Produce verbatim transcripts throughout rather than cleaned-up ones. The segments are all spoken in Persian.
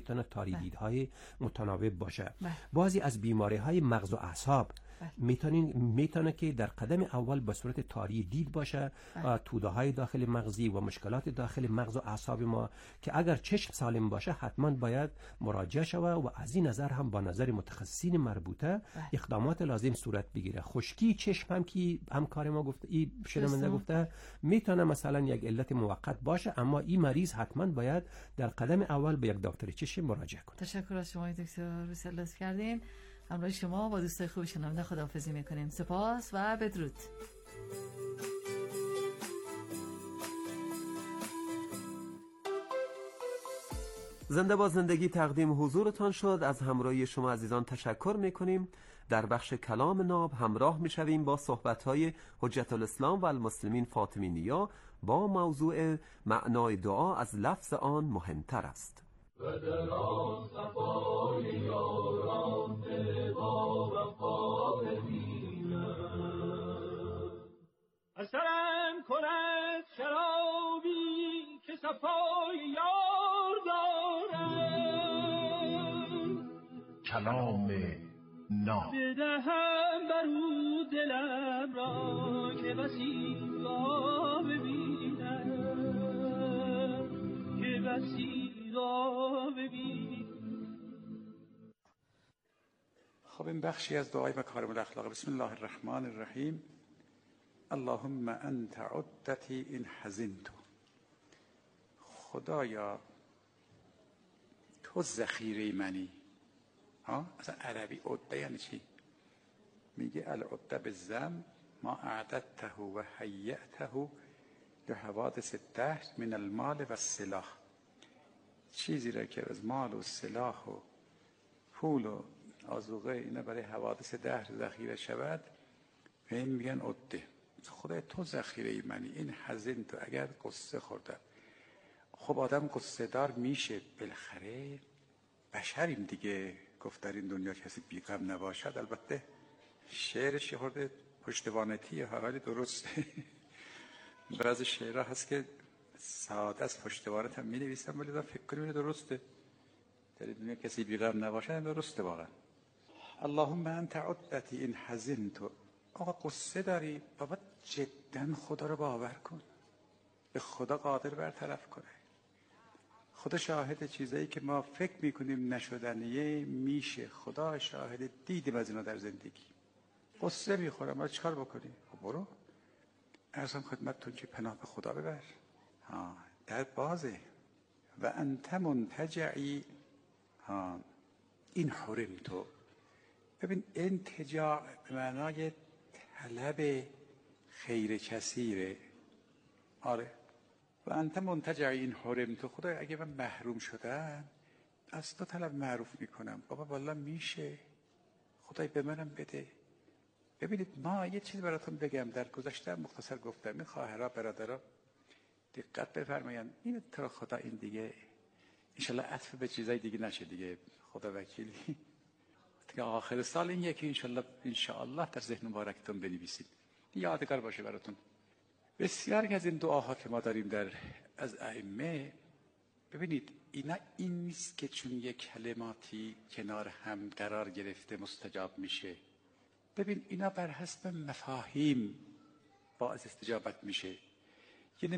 میتونه تاریدیدهای متناوب باشه. بعضی از بیماری های مغز و اعصاب میتونین میتونه که در قدم اول به صورت تاری دید باشه، توده های داخل مغزی و مشکلات داخل مغز و اعصاب ما که اگر چشم سالم باشه حتما باید مراجعه شوه و از این نظر هم با نظر متخصصین مربوطه اقدامات لازم صورت بگیره. خشکی چشم هم که همکار ما گفته، این شنونده گفته میتونه مثلا یک علت موقت باشه، اما این مریض حتما باید در قدم اول به یک دکتر چشم مراجعه کنه. تشکر از شما دکتر روسیه، لطف کردین. همراه شما با دوستای خوب شنونده خداحافظی میکنیم. سپاس و بدرود. زنده با زندگی تقدیم حضورتان شد. از همراهی شما عزیزان تشکر میکنیم. در بخش کلام ناب همراه میشویم با صحبت‌های حجت الاسلام و المسلمین فاطمی نیا با موضوع معنای دعا از لفظ آن مهمتر است. و در آن صفای یاران با وفا ببینم، اثرم کند شرابی که صفای یار دارم. کلام ناب بدهم برو دلم را که بسی را ببینم، که بسی خب این بخشی از دعای مکارم الاخلاق. بسم الله الرحمن الرحیم. اللهم انت عدتی این حزنت. خدایا تو ذخیره منی. ها اصلا عربی عده یعنی چی؟ میگه العده بالذم ما اعددته و حیعته لحوادث الدهر من المال و السلاح. چیزی را که از مال و سلاح و پول و آذوقه اینا برای حوادث دهر ذخیره شود به این میگن عده. خدای تو ذخیره منی. این حزن تو اگر قصه خوردم. خب آدم قصه دار میشه بالاخره، بشریم دیگه. گفت در این دنیا کسی بی‌غم نباشد. البته شعرش یه خورده پشتوانتیه، حالی درسته. بعضی شعرها هست که ساده از پشتوانت هم می نویسم ولی دا فکر کنیم درسته. در این دنیا کسی بی‌غم نباشد درسته واقعا. اللهم انت عدتی این حزنت. آقا قصه داری بابا، جدا خدا رو باور کن. به خدا قادر برطرف کنه. خدا شاهد چیزایی که ما فکر میکنیم نشدنیه میشه. خدا شاهد دیدیم از اینا در زندگی. قصه میخورم ما چیکار بکنیم؟ خب برو ارزم خدمتتون که پناه به خدا ببر. ها در بازه. و انت منتجعی. ها این حرم تو. ببین انتجاع به معنای طلب خیر کثیره. آره. و انت منتجعی این حرم تو. خدا اگه من محروم شدم از تو طلب معروف میکنم. بابا والا میشه. خدای به منم بده. ببینید ما یه چیز براتون بگم. در گذشته مختصر گفتم. این خواهرها برادرها دقت بفرمایید. این تو خدا این دیگه انشالله عطف به چیزای دیگه نشه دیگه. خدا وکیلی دیگه آخر سال این یکی انشالله انشالله در ذهن مبارکتون بنویسید. یادگار باشه براتون. بسیاری از این دعاها که ما داریم در از ائمه، ببینید اینا این نیست که چون یک کلماتی کنار هم قرار گرفته مستجاب میشه. ببین اینا بر حسب مفاهیم باعث استجابت میشه. یعنی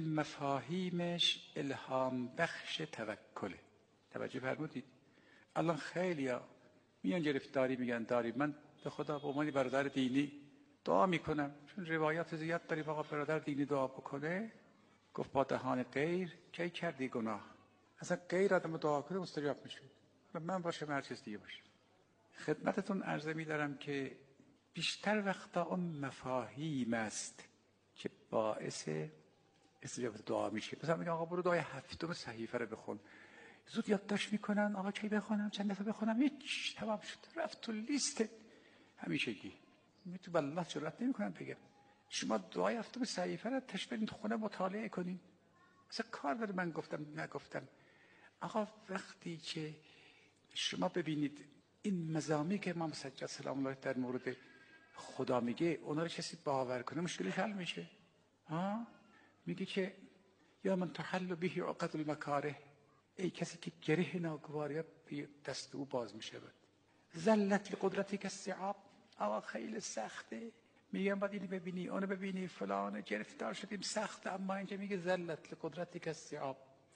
مفاهیمش الهام بخش توکله. توجه فرمودید؟ الان خیلیا میان گرفتاری میگن داری. من به خدا به عنوان برادر دینی دعا میکنم، چون روایات زیاد داریم آقا برادر دینی دعا بکنه. گفت با دهان غیر کی کردی گناه. اصلا غیر آدم دعا کنه مستجاب میشه. من باشه هر چیز دیگه باشه. خدمتتون عرضه میدارم که بیشتر وقتا اون مفاهیم است که باعث استجابت دعا میشه. مثلا میگن آقا برو دعای هفتم صحیفه رو بخون. زود یادداشت میکنن آقا کی بخونم چند دفعه بخونم هیچ تمام شد رفت تو لیست همیشگی. می تو والله جرئت نمیکنم بگم شما دعای هفتم صحیفه رو تش برید خونه مطالعه کنین. مثلا کار داره من گفتم نگفتم. آقا وقتی که شما ببینید این مزامی که امام سجاد سلام الله در مورد خدا میگه اونا رو کسی باور کنه مشکلش حل میشه. ها میگه که یا من تحل به عقد المکاره. ای کسی که گره ناگواری به دست او باز می شود. ذلت لقدرتی که الصعاب، آقا خیلی سخته، میگم باید اینو ببینی اونو ببینی فلان، گرفتار شدیم سخته، اما اینجا میگه ذلت لقدرتی که الصعاب،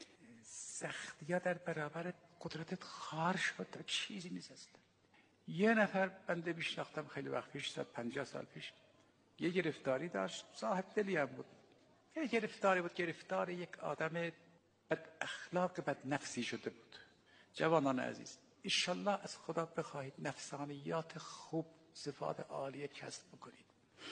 سختی ها در برابر قدرتت خار شد تا چیزی نیست اصلا. یه نفر بنده میشناختم خیلی وقت پیش، صد پنجاه سال پیش، یه گرفتاری داشت، صاحب دلی هم بود، یه گرفتاری بود، گرفتار یک آدم بد اخلاق بد نفسی شده بود. جوانان عزیز، انشالله از خدا بخواهید نفسانیات خوب، صفات عالیه کسب بکنید.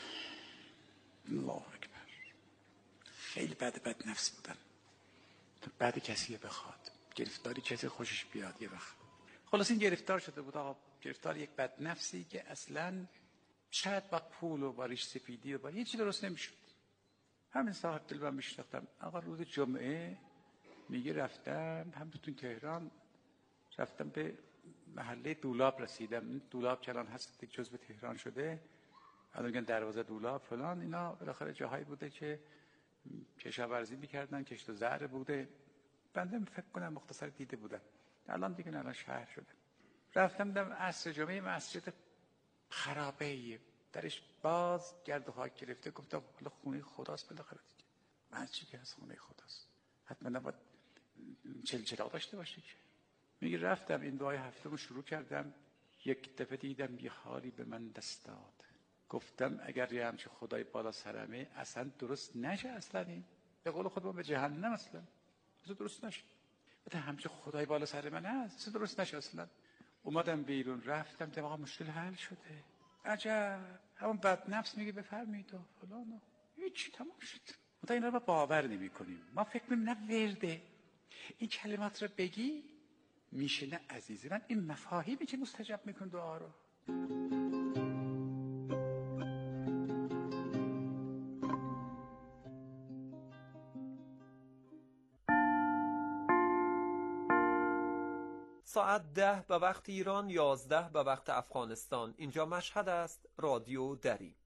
الله اکبر. خیلی بد بد نفس بودن، بعد کسی بخواد گرفتاری کسی خوشش بیاد یه وقت. خلاص این گرفتار شده بود آقا، گرفتار یک بد نفسی که اصلا شاید با پول و با ریش سفیدی و با یه چی درست نمیشد. همین صاحب دل من میشناختم آقا، روز جمعه میگه رفتم همتون تهران، رفتم به محله دولاب رسیدم. این دولاب کلان هست جزو تهران شده، الان میگن دروازه دولاب فلان، اینا بالاخره جاهایی بوده که کشاورزی میکردن، کشت و زرع بوده. بنده فکر کنم مختصر دیده بودم، الان دیگه الان شهر شده. رفتم دم عصر جمعه، مسجد خرابه‌ای درش باز گرد و خاک گرفته. گفتم حالا خونه خداست بالاخره دیگه، مسجدی که از خونه خداست حتما نباید چلچلا داشته باشه که. میگه رفتم این دعای هفتم شروع کردم، یک دفعه دیدم یه حالی به من دست داد. گفتم اگر یه همچه خدای بالا سرمه اصلا درست نشه، اصلا این به قول خودمون به جهنم اصلا اصلا درست نشه. بده همچه خدای بالا سر من هست اصلا درست نشه اصلا. اومدم بیرون، رفتم دیدم آقا مشکل حل شده. عجب، همون بد نفس میگه بفرمایید و فلان، هیچی تمام شد. ما اینا رو باور نمی کنیم، ما فکر می‌کنیم نه ورده این کلمات رو بگی میشه. نه عزیز من، این مفاهیمی که مستجاب میکن دعا رو. ساعت ده به وقت ایران، یازده به وقت افغانستان. اینجا مشهد است، رادیو دری.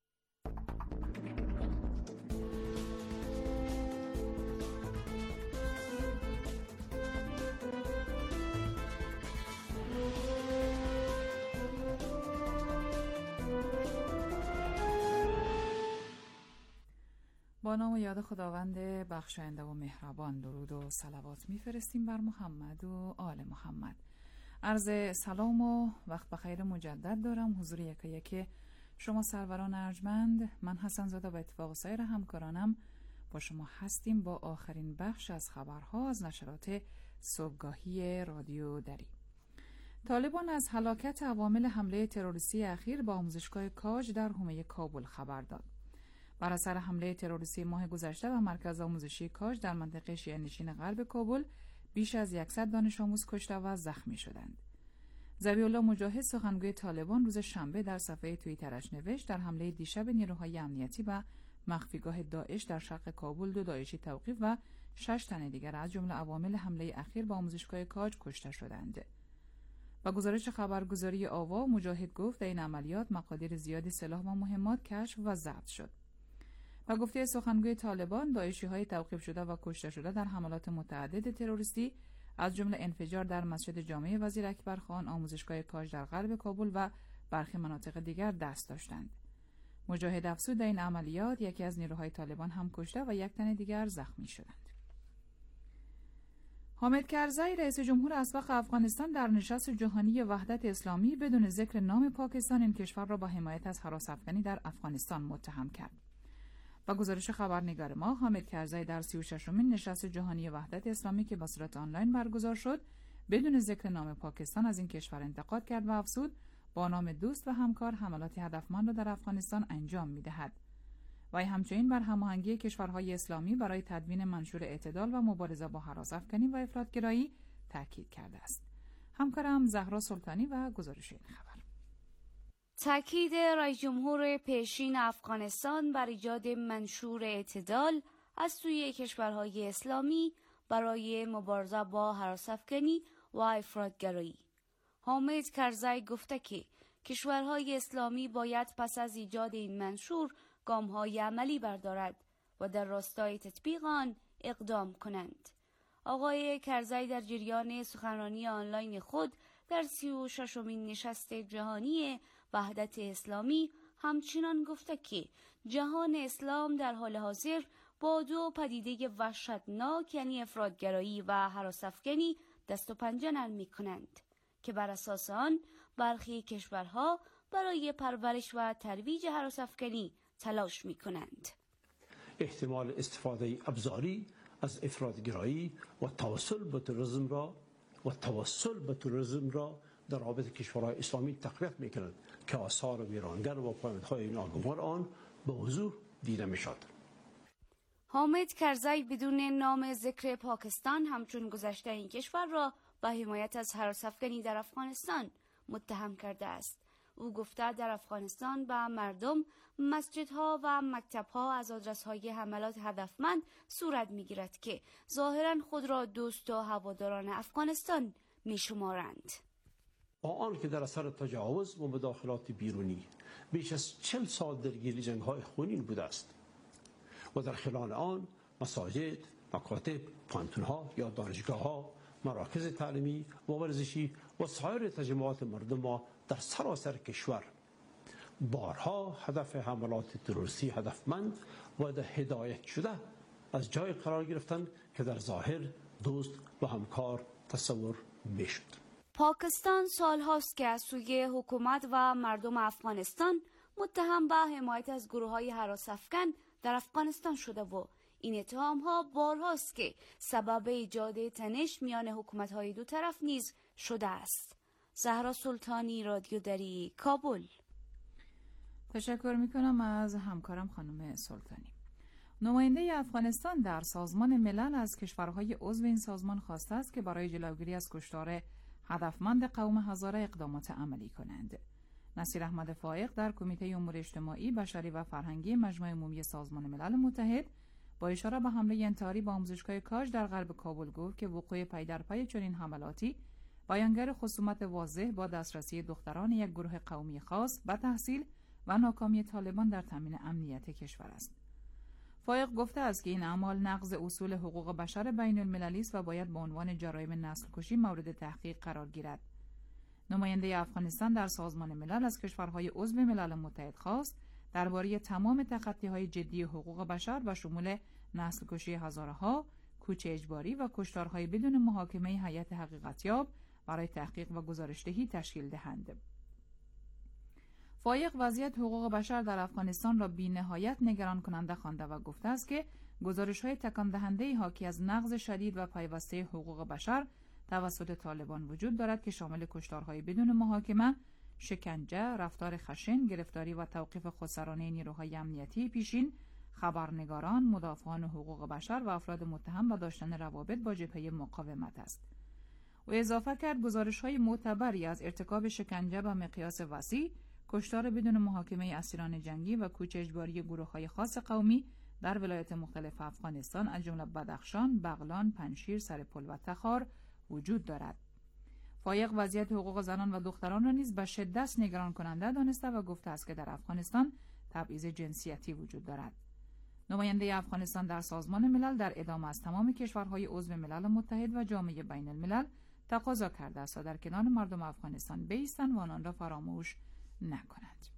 با نام و یاد خداوند بخشاینده و مهربان درود و صلوات میفرستیم بر محمد و آل محمد. عرض سلام و وقت بخیر مجدد دارم حضور یکا یکی شما سروران ارجمند. من حسن زاده و اتفاق سایر همکارانم با شما هستیم با آخرین بخش از خبرها از نشرات صبحگاهی رادیو دری. طالبان از هلاکت عوامل حمله تروریستی اخیر با آموزشگاه کاج در حومه کابل خبر داد. بر اثر حمله تروریستی ماه گذشته و مرکز آموزشی کاج در منطقه شیعه نشین غرب کابل بیش از صد دانش آموز کشته و زخمی شدند. ذبیح‌الله مجاهد سخنگوی طالبان روز شنبه در صفحه توییترش نوشت در حمله دیشب نیروهای امنیتی و مخفیگاه داعش در شرق کابل دو داعشی توقیف و شش تن دیگر از جمله عوامل حمله اخیر به آموزشگاه کاج کشته شدند. با گزارش خبرگزاری آوا، مجاهد گفت در این عملیات مقادیر زیادی سلاح و مهمات کشف و ضبط شد. و گفته سخنگوی طالبان، داعشی‌های توقیف شده و کشته شده در حملات متعدد تروریستی از جمله انفجار در مسجد جامع وزیر اکبر خان، آموزشگاه کاج در غرب کابل و برخی مناطق دیگر دست داشتند. مجاهد افزود در این عملیات یکی از نیروهای طالبان هم کشته و یک تن دیگر زخمی شدند. حامد کرزی رئیس جمهور اسبق افغانستان در نشست جهانی وحدت اسلامی بدون ذکر نام پاکستان این کشور را با حمایت از هراس‌افکنی در افغانستان متهم کرد. با گزارش خبرنگار ما، حامد کرزی در سی و ششمین نشست جهانی وحدت اسلامی که به صورت آنلاین برگزار شد، بدون ذکر نام پاکستان از این کشور انتقاد کرد و افزود با نام دوست و همکار حملات هدفمند را در افغانستان انجام می‌دهد. و همچنین بر هماهنگی کشورهای اسلامی برای تدوین منشور اعتدال و مبارزه با هراس‌افکنی و افراط‌گرایی تاکید کرده است. همکارم زهرا سلطانی و گزارش این خبر. تاکید رئیس جمهور پیشین افغانستان بر ایجاد منشور اعتدال از سوی کشورهای اسلامی برای مبارزه با هراس‌افکنی و افراط‌گرایی. حامد کرزی گفته که کشورهای اسلامی باید پس از ایجاد این منشور گام‌های عملی بردارد و در راستای تطبیق آن اقدام کنند. آقای کرزی در جریان سخنرانی آنلاین خود در سی و ششمین نشست جهانی وحدت اسلامی همچنان گفته که جهان اسلام در حال حاضر با دو پدیده وحشتناک یعنی افراطگرایی و هراس‌افکنی دست و پنجه نرم می‌کنند که بر اساس آن برخی کشورها برای پرورش و ترویج هراس‌افکنی تلاش می‌کنند. احتمال استفاده ابزاری از افراطگرایی و توسل به تروریسم را و توسل به تروریسم را در رابطه کشورهای اسلامی تقویت می‌کنند که آثار ویرانگر و پیامدهای ناگوار آن به وضوح دیده می‌شود. حامد کرزی بدون نام ذکر پاکستان همچون گذشته این کشور را به حمایت از هراس‌افکنی در افغانستان متهم کرده است. او گفته در افغانستان به مردم مسجدها و مکتبها از آدرس‌های حملات هدفمند صورت می‌گیرد که ظاهراً خود را دوست و هواداران افغانستان می‌شمارند. آن که در اثر تجاوز و مداخلات بیرونی بیش از چهل سال درگیر جنگ‌های خونین بوده است و در خلال آن مساجد، مکاتب، پانتون‌ها یا دانشگاه‌ها، مراکز تعلیمی و ورزشی و سایر تجمعات مردم ما در سراسر کشور بارها هدف حملات تروریستی هدفمند و در هدایت شده از جای قرار گرفتند که در ظاهر دوست و همکار تصور میشد. پاکستان سال هاست که از سوی حکومت و مردم افغانستان متهم به حمایت از گروه‌های هراس‌افکن در افغانستان شده و این اتهام‌ها بارهاست که سبب ایجاد تنش میان حکومت‌های دو طرف نیز شده است. زهرا سلطانی، رادیو دری، کابل. تشکر میکنم از همکارم خانم سلطانی. نماینده افغانستان در سازمان ملل از کشورهای عضو این سازمان خواسته است که برای جلوگیری از کشتار هدفمند قوم هزاره اقدامات عملی کنند. نصیر احمد فائق در کمیته امور اجتماعی، بشری و فرهنگی مجمع عمومی سازمان ملل متحد با اشاره به حمله انتحاری به آموزشگاه کاج در غرب کابل گفت که وقوع پی در پی چنین حملاتی بیانگر خصومت واضح با دسترسی دختران یک گروه قومی خاص به تحصیل و ناکامی طالبان در تامین امنیت کشور است. فائق گفته است که این اعمال نقض اصول حقوق بشر بین المللی است و باید به عنوان جرایم نسل کشی مورد تحقیق قرار گیرد. نماینده افغانستان در سازمان ملل از کشورهای عضو ملل متحد خواست درباره تمام تخطی‌های جدی حقوق بشر و شمول نسل کشی هزارها، کوچ اجباری و کشتارهای بدون محاکمه هیئت حقیقتیاب برای تحقیق و گزارشدهی تشکیل دهند. فائق وضعیت حقوق بشر در افغانستان را بی‌نهایت نگران کننده خوانده و گفته است که گزارش‌های تکان دهنده حاکی از نقض شدید و پیوسته حقوق بشر توسط طالبان وجود دارد که شامل کشتارهای بدون محاکمه، شکنجه، رفتار خشن، گرفتاری و توقیف خودسرانه نیروهای امنیتی پیشین، خبرنگاران، مدافعان حقوق بشر و افراد متهم به داشتن روابط با جبهه مقاومت است. او اضافه کرد گزارش‌های معتبری از ارتکاب شکنجه به مقیاس وسیع، کشتار بدون محاکمه اسیران جنگی و کوچ اجباری گروه‌های خاص قومی در ولایات مختلف افغانستان از جمله بدخشان، بغلان، پنجشیر، سرپل و تخار وجود دارد. فائق وضعیت حقوق زنان و دختران را نیز به شدت نگران کننده دانسته و گفته است که در افغانستان تبعیض جنسیتی وجود دارد. نماینده افغانستان در سازمان ملل در ادامه از تمام کشورهای عضو ملل متحد و جامعه بین الملل تقاضا کرده است تا در کنار مردم افغانستان بایستند و آنان را فراموش نکنند.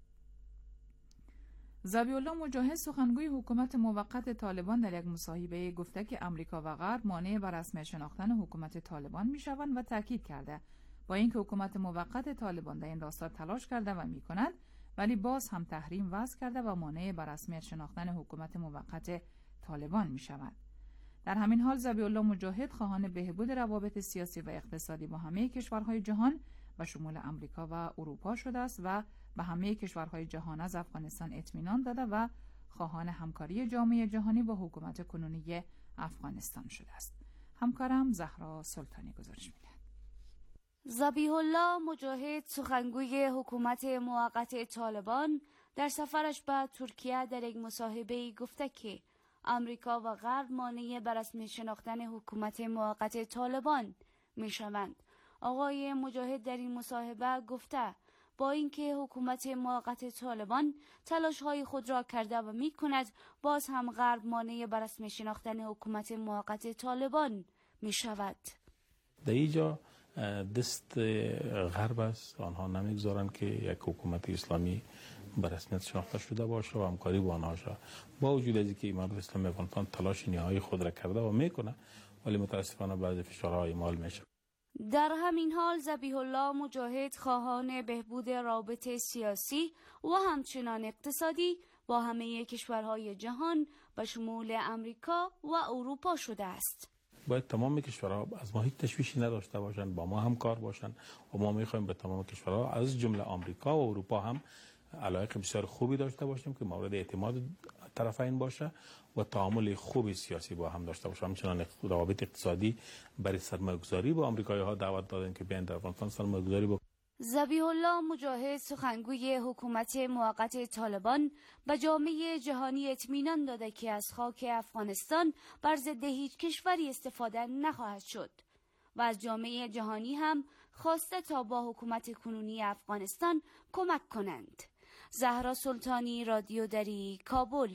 ذبیح الله مجاهد سخنگوی حکومت موقت طالبان در یک مصاحبه گفته که امریکا و غرب مانع بر رسمیت شناختن حکومت طالبان میشوند و تاکید کرده با اینکه حکومت موقت طالبان در این راستا تلاش کرده و میکند ولی باز هم تحریم وضع کرده و مانع بر رسمیت شناختن حکومت موقت طالبان میشود. در همین حال ذبیح الله مجاهد خواهان بهبود روابط سیاسی و اقتصادی با همه کشورهای جهان و شمول امریکا و اروپا شده است و به همه کشورهای جهان از افغانستان اطمینان داده و خواهان همکاری جامعه جهانی با حکومت کنونی افغانستان شده است. همکارم زهرا سلطانی گزارش می‌دهد. ذبیح الله مجاهد سخنگوی حکومت موقت طالبان در سفرش به ترکیه در یک مصاحبه گفته که امریکا و غرب مانع بر رسمی شناختن حکومت موقت طالبان میشوند. آقای مجاهد در این مصاحبه گفته با اینکه حکومت موقت طالبان تلاش‌های خود را کرده و می‌کند، باز هم غرب مانع بر رسمی شناختن حکومت موقت طالبان می شود. در اینجا دست غرب است، آنها نمیگذارند که یک حکومت اسلامی به رسمیت شناخته شده باشه و همکاری با آنها شود. با وجود از اینکه امارت اسلامی افغانستان تلاش نهایی خود را کرده و میکنه، ولی متاسفانه بعضی فشارها اعمال میشه. در همین حال ذبیح الله مجاهد خواهان بهبود روابط سیاسی و همچنان اقتصادی با همه کشورهای جهان به شمول امریکا و اروپا شده است. باید تمام کشورها از ما هیچ تشویشی نداشته باشند، با ما همکار باشند و ما میخوایم به تمام کشورها از جمله آمریکا و اروپا هم علاقه بسیار خوبی داشته باشیم که مورد اعتماد طرفین باشه و تعامل خوبی سیاسی با هم داشته باشیم. همچنان روابط اقتصادی برای سرمایه‌گذاری با آمریکایی‌ها دعوت دادن که بیان در افغانستان سرمایه‌گذاری بکنند. ذبیح الله مجاهد سخنگوی حکومت موقت طالبان به جامعه جهانی اطمینان داده که از خاک افغانستان بر ضد هیچ کشوری استفاده نخواهد شد و از جامعه جهانی هم خواسته تا با حکومت کنونی افغانستان کمک کنند. زهرا سلطانی، رادیو دری، کابل.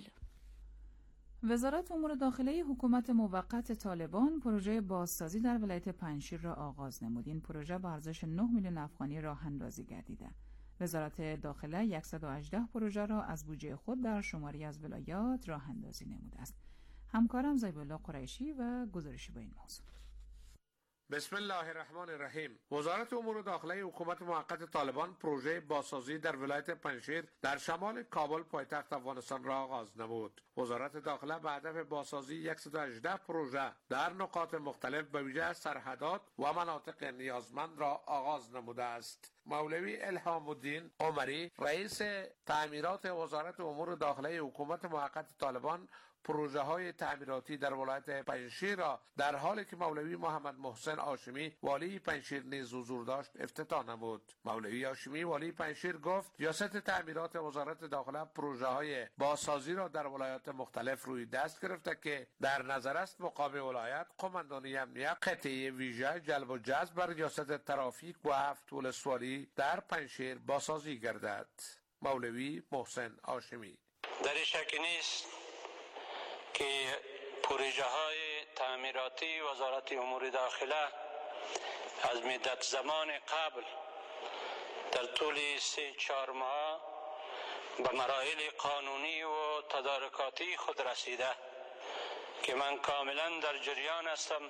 وزارت امور داخله حکومت موقت طالبان پروژه بازسازی در ولایت پنجشیر را آغاز نمود. این پروژه با ارزش نه میلیون افغانی راه اندازی گردیده. وزارت داخله صد و هجده پروژه را از بودجه خود در شماری از ولایات راه اندازی نموده است. همکارم زیب الله قریشی و گزارشی با این موضوع. بسم الله الرحمن الرحیم. وزارت امور داخله حکومت موقت طالبان پروژه بازسازی در ولایت پنجشیر در شمال کابل پایتخت افغانستان را آغاز نمود. وزارت داخله به هدف بازسازی صد و هجده پروژه در نقاط مختلف به ویژه سرحدات و مناطق نیازمند را آغاز نموده است. مولوی الهام الدین عمری، رئیس تعمیرات وزارت امور داخله حکومت موقت طالبان، پروژه های تعمیراتی در ولایت پنجشیر را در حالی که مولوی محمد محسن هاشمی والی پنجشیر نیز حضور داشت افتتاح نمود. مولوی هاشمی والی پنجشیر گفت ریاست تعمیرات وزارت داخله پروژه های بازسازی را در ولایات مختلف روی دست گرفته که در نظر است مقام ولایت قماندانی امنیت قطعه ویژه جلب و جذب بر ریاست ترافیک و هفت ولسوالی در پنجشیر بازسازی گردد. مولوی محسن هاشمی: در شک نیست که پروژه های تعمیراتی وزارت امور داخله از مدت زمان قبل در طول سه چهار ماه به مراحل قانونی و تدارکاتی خود رسیده که من کاملا در جریان هستم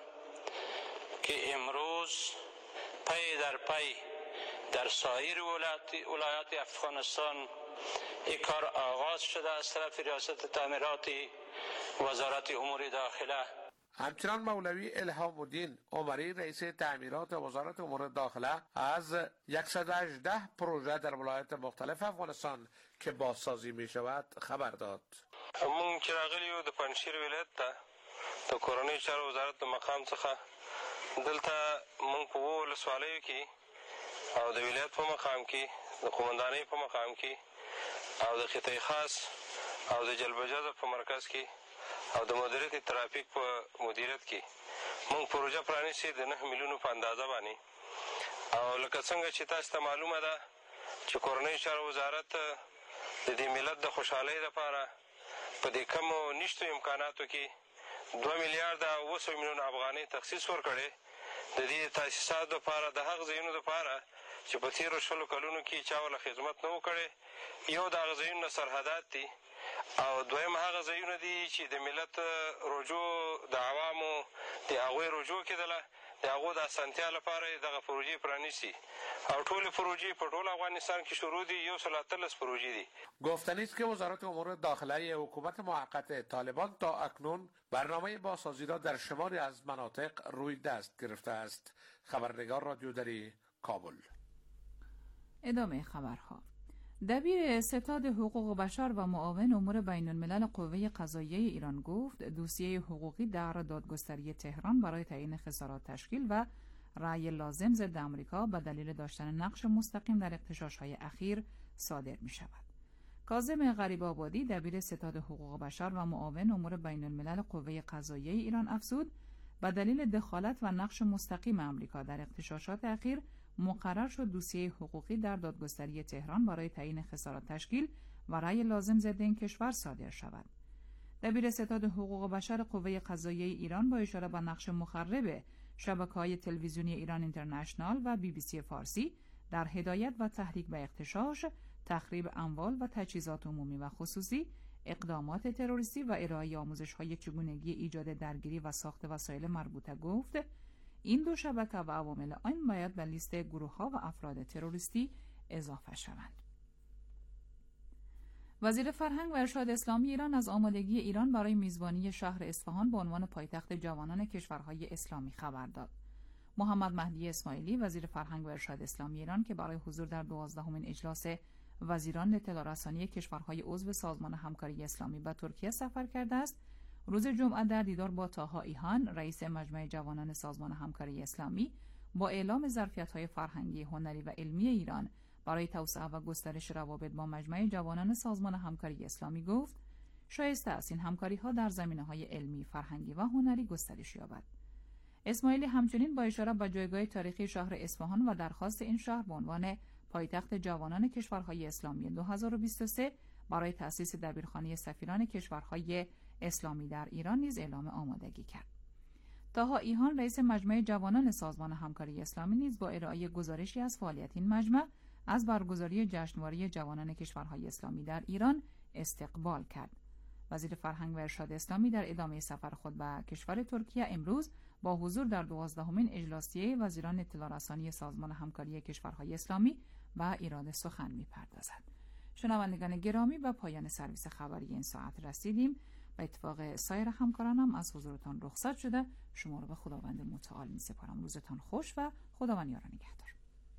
که امروز پی در پی در سایر ولایات افغانستان این کار آغاز شده از طرف ریاست تعمیراتی وزارت امور داخله. همچنان مولوی الهام الدین عمری، رئیس تعمیرات وزارت امور داخله، از صد و هجده پروژه در ولایات مختلف افغانستان که بازسازی می شود خبر داد. مونږ چې راغلي یو د پنجشیر ولایت ته د کورنۍ چارو وزارت د مقام څخه دلته مونږ په اووه ولسوالیو کې او د ولایت په مقام کې د قومندانۍ په مقام کې او د خطې خاص او د جلب جذب په مرکز کې او د مدیریت ترافیک په مدیریت کې مونږ پروژه پرانیستې د نه میلیونو په اندازه باندې او لکه څنګه چې تاسو ته معلومه ده چې کورنۍ چارو وزارت د دې ملت د خوشحالۍ لپاره په دې کمو نشتو امکاناتو کې دوه میلیارده اوه سوه میلیونه افغانۍ تخصیص ورکړې د دې تاسیساتو لپاره د هغه ځایونو لپاره چې په تېرو شلو کلونو کې چا ورله خدمت نه و کړی. یو د هغه ځایونو سرحدات دي او دویم هغه ځایونه دي چې د ملت رجوع د عوامو د هغوی رجوع کېدله د هغو د اسانتیا لپاره یې دغه پروژې پرانیستي او ټولې پروژې په ټول افغانستان کې شروع دي. یو سل اتلس پروژې دي. گفتنی است که وزارت امور داخله حکومت موقت طالبان تا اکنون برنامه بازسازی را در شماری از مناطق روی دست گرفته است. خبرنگار رادیو دری، کابل. ادامه خبرها. دبیر ستاد حقوق بشر و معاون امور بین الملل قوه قضاییه ایران گفت دوسیه حقوقی در دادگستری تهران برای تعیین خسارات تشکیل و رأی لازم ضد آمریکا به دلیل داشتن نقش مستقیم در اغتشاش‌های اخیر صادر می شود. کاظم غریب آبادی، دبیر ستاد حقوق بشر و معاون امور بین الملل قوه قضاییه ایران افزود به دلیل دخالت و نقش مستقیم آمریکا در اغتشاشات اخیر مقرر شد دوسیه حقوقی در دادگستری تهران برای تعیین خسارات تشکیل و رأی لازم ضد این کشور صادر شود. دبیر ستاد حقوق بشر قوه قضاییه ایران با اشاره به نقش مخرب شبکه‌های تلویزیونی ایران اینترنشنال و بی بی سی فارسی در هدایت و تحریک به اغتشاش، تخریب اموال و تجهیزات عمومی و خصوصی، اقدامات تروریستی و ارائه آموزش‌های چگونگی ایجاد درگیری و ساخت وسایل مربوطه گفت این دو شبکه و عوامل آن باید به لیست گروه‌ها و افراد تروریستی اضافه شوند. وزیر فرهنگ و ارشاد اسلامی ایران از آمادگی ایران برای میزبانی شهر اصفهان به عنوان پایتخت جوانان کشورهای اسلامی خبر داد. محمد مهدی اسماعیلی وزیر فرهنگ و ارشاد اسلامی ایران که برای حضور در دوازدهمین اجلاس وزیران اطلاع رسانی کشورهای عضو سازمان همکاری اسلامی به ترکیه سفر کرده است، روز جمعه در دیدار با طاها ایهان رئیس مجمع جوانان سازمان همکاری اسلامی با اعلام ظرفیت‌های فرهنگی، هنری و علمی ایران برای توسعه و گسترش روابط با مجمع جوانان سازمان همکاری اسلامی گفت شایسته است این همکاری‌ها در زمینه‌های علمی، فرهنگی و هنری گسترش یابد. اسماعیلی همچنین با اشاره به جایگاه تاریخی شهر اصفهان و درخواست این شهر به عنوان پایتخت جوانان کشورهای اسلامی دو هزار و بیست و سه برای تأسیس دبیرخانه سفیران کشورهای اسلامی در ایران نیز اعلام آمادگی کرد. طاها ایهان رئیس مجمع جوانان سازمان همکاری اسلامی نیز با ارائه گزارشی از فعالیت این مجمع از برگزاری جشنواره جوانان کشورهای اسلامی در ایران استقبال کرد. وزیر فرهنگ و ارشاد اسلامی در ادامه سفر خود به کشور ترکیه امروز با حضور در دوازدهمین اجلاسیه وزیران اطلاع رسانی سازمان همکاری کشورهای اسلامی و ایراد سخن می‌پردازد. شنوندگان گرامی، به پایان سرویس خبری این ساعت رسیدیم. به اتفاق سایر همکارانم از حضورتان رخصت شده شما را به خداوند متعال می‌سپارم. روزتان خوش و خداوند یار و نگهدار.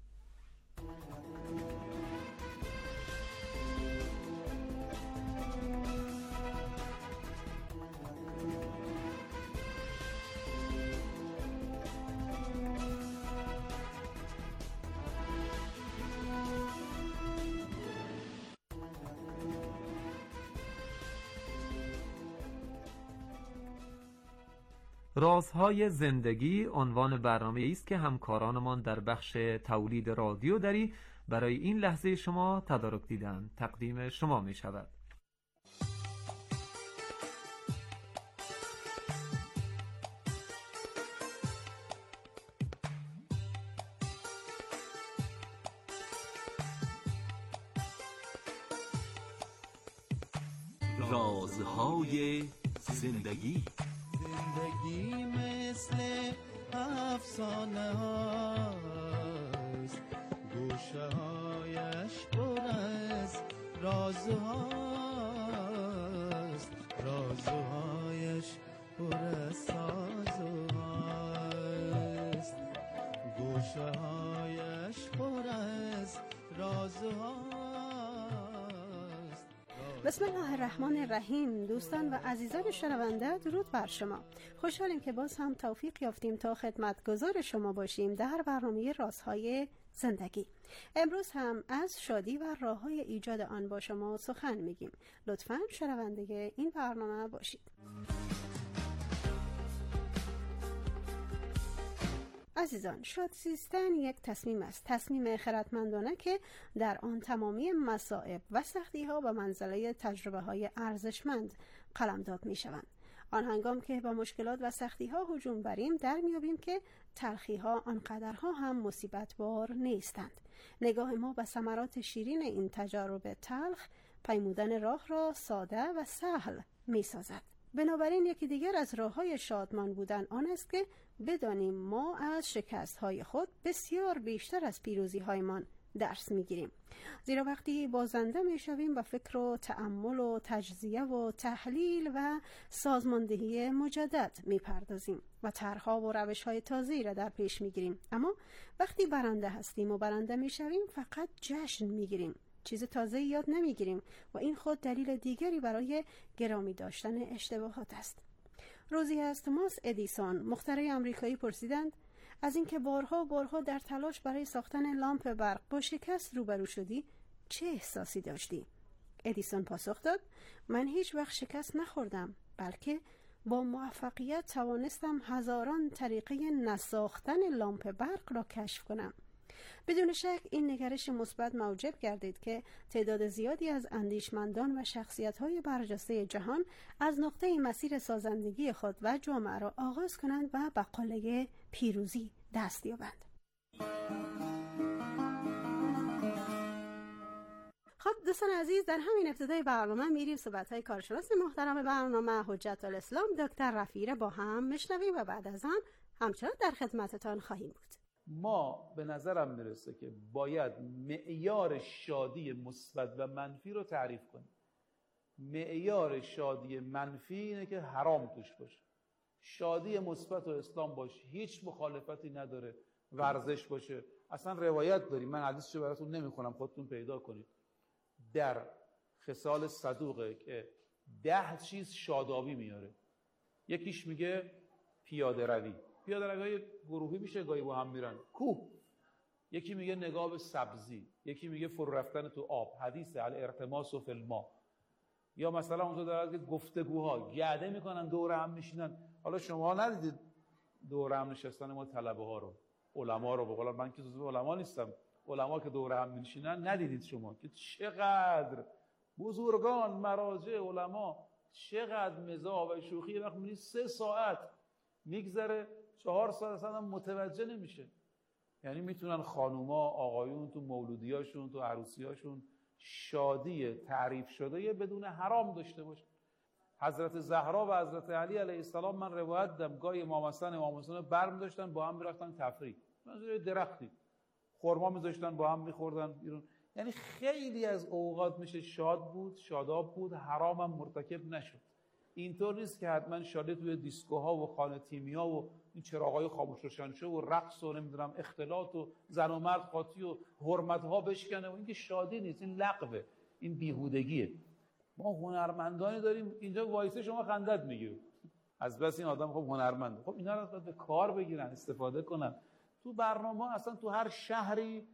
رازهای زندگی عنوان برنامه است که همکارانمان در بخش تولید رادیو دری برای این لحظه شما تدارک دیدن تقدیم شما می شود. رازهای زندگی. زندگی مثل افسانه هاست، گوشه هایش پر از رازهاست، رازهایش پر از سازهاست، گوشه هایش پر از رازهاست. بسم الله الرحمن الرحیم. دوستان و عزیزان شنونده، درود بر شما. خوشحالیم که باز هم توفیق یافتیم تا خدمتگزار شما باشیم در برنامه رازهای زندگی. امروز هم از شادی و راههای ایجاد آن با شما سخن میگیم. لطفاً شنونده این برنامه باشید. عزیزان، شادزیستن یک تصمیم است، تصمیم خردمندانه که در آن تمامی مصائب و سختی ها به منزله تجربه های ارزشمند قلمداد می شوند. آن هنگام که با مشکلات و سختی ها هجوم بریم در میابیم که تلخی ها آنقدرها هم مصیبت بار نیستند. نگاه ما به ثمرات شیرین این تجارب تلخ پیمودن راه را ساده و سهل می سازد. بنابراین یکی دیگر از راه‌های شادمان بودن آن است که بدانیم ما از شکست‌های خود بسیار بیشتر از پیروزی‌هایمان درس می‌گیریم. زیرا وقتی بازنده می‌شویم و فکر و تأمل و تجزیه و تحلیل و سازماندهی مجدد می‌پردازیم و طرح‌ها و روش‌های تازه‌ای را در پیش می‌گیریم. اما وقتی برنده هستیم و برنده می‌شویم فقط جشن می‌گیریم، چیز تازه یاد نمیگیریم و این خود دلیل دیگری برای گرامی داشتن اشتباهات است. روزی از توماس ادیسون مخترع آمریکایی پرسیدند از اینکه بارها بارها در تلاش برای ساختن لامپ برق با شکست روبرو شدی چه احساسی داشتی؟ ادیسون پاسخ داد من هیچ وقت شکست نخوردم، بلکه با موفقیت توانستم هزاران طریقه نساختن لامپ برق را کشف کنم. بدون شک این نگرش مثبت موجب گردید که تعداد زیادی از اندیشمندان و شخصیت‌های برجسته جهان از نقطه مسیر سازندگی خود و جامعه را آغاز کنند و به قله پیروزی دست یابند. خب دوستان عزیز، در همین ابتدای برنامه میریم صحبت‌های کارشناس محترم برنامه حجت الاسلام دکتر رفیعی را با هم میشنویم و بعد از آن همچنان در خدمتتان خواهیم بود. ما به نظرم میرسه که باید معیار شادی مثبت و منفی رو تعریف کنیم. معیار شادی منفی اینه که حرام توش باشه. شادی مثبت و اسلام باشه، هیچ مخالفتی نداره. ورزش باشه، اصلا روایت داریم، من حدیثشو براتون نمیخونم، خودتون پیدا کنید، در خصال صدوقه که ده چیز شادابی میاره. یکیش میگه پیاده روی، پیاده روی های گروهی میشه، گاهی با هم میرن کوه. یکی میگه نگاه به سبزی، یکی میگه فرو رفتن تو آب، حدیث الارتماس فی الماء. یا مثلا اونجا داره که گفتگوها، گرده میکنن دور هم میشینن. حالا شما ندیدید دور هم نشستن ما طلبه ها رو، علما رو، بقول من که جزو علما نیستم، علما که دور هم میشینن ندیدید شما که چقدر بزرگان مراجع علما چقدر مزاح و شوخی، وقت میبینی سه ساعت میگذره، چهار ساعت اصلا متوجه نمیشه. یعنی میتونن خانوما آقایون تو مولودیاشون تو عروسیاشون شادی تعریف شده بدون حرام داشته باشه. حضرت زهرا و حضرت علی علیه السلام من روایت دم گاهی امام حسن امام حسین برمی داشتن با هم میرفتن تفریح، منظور درختی خرما میذاشتن با هم میخوردن بیرون. یعنی خیلی از اوقات میشه شاد بود، شاداب بود، حرام هم مرتکب نشد. اینطور نیست که حتما شادی توی دیسکوها و خانه تیمیا و این چراغای خاموش روشن شو و رقص و نمیدونم اختلاط و زن و مرد قاطی و حرمت‌ها بشکنه و این که شادی نیست، این لغوه، این بیهودگیه. ما هنرمندانی داریم اینجا وایسه شما خندت میگیره از بس این آدم خب هنرمنده. خب اینا رو باید به کار بگیرن، استفاده کنن. تو برنامه اصلا تو هر شهری